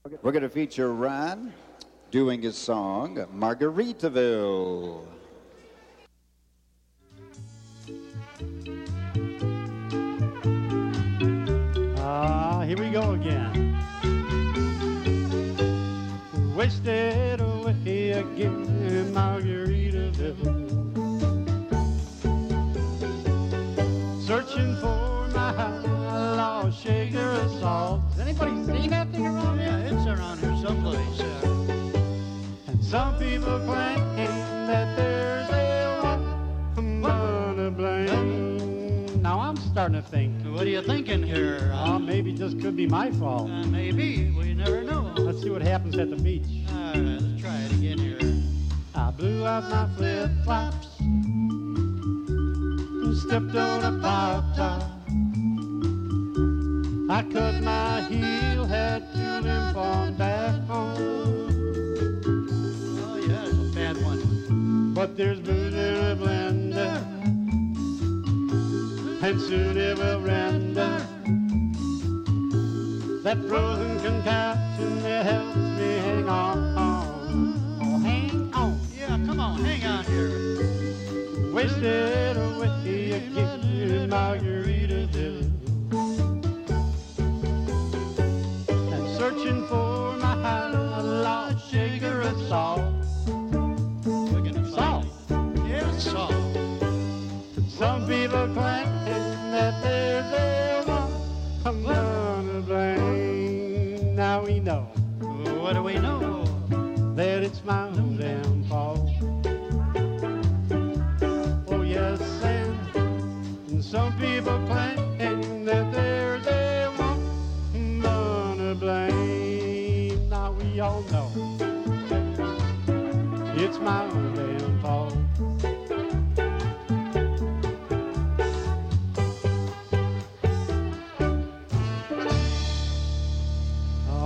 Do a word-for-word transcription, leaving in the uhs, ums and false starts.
We're going to feature Ron doing his song, Margaritaville. Ah, here we go again. Wasted away again in Margaritaville. Searching for my lost shaker of salt. Has anybody seen that thing around here? Yeah, it's around here someplace. Uh, And some people claim that there's a woman to blame. Now I'm starting to think, what are you thinking here? oh, Uh, maybe it just could be my fault. uh, maybe. We never know. Let's see what happens at the beach. All right, let's try it again here. I blew out my flip-flops, stepped on a pop top. I cut my heel, had to limp on back home. Oh, yeah, it's a bad one. But there's booze in a blender, and soon it will render. That frozen concoction that helps me hang on. Oh, hang on. Yeah, come on, hang on here. Wasted away again in Margaritaville. And searching for my lost shaker of salt. We're gonna Salt. find it. Yeah, salt. Some people claim that there's a woman to blame. Now we know What do we know? that it's my own damn fault. Oh yes, and some people claim that there's a woman to blame. Now we all know it's my own damn fault.